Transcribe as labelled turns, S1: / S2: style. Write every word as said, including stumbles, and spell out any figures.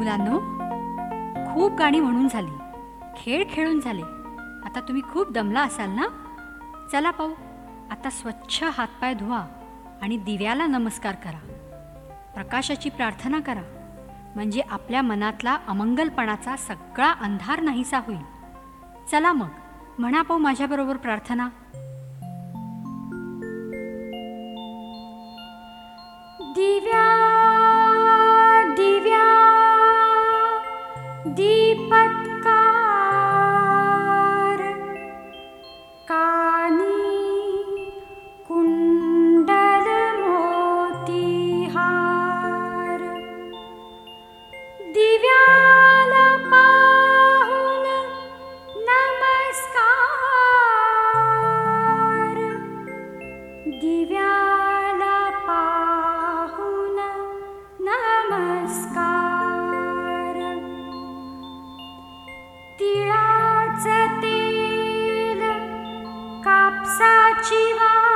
S1: मुलांनो, खूप गाणी म्हणून झाली, खेळ खेळून झाले. आता तुम्ही खूप दमला असाल ना. चला पाहू, आता स्वच्छ हातपाय धुवा आणि दिव्याला नमस्कार करा. प्रकाशाची प्रार्थना करा, म्हणजे आपल्या मनातला अमंगलपणाचा सगळा अंधार नाहीसा होईल. चला मग, म्हणा पाहू माझ्याबरोबर प्रार्थना. दिव्या दिव्या दीपत्कार, कानी कुंडल मोतीहार, दिव्याला पाहून नमस्कार, दिव्याला पाहून नमस्कार. तिळाचं तेल, कापसाची वात,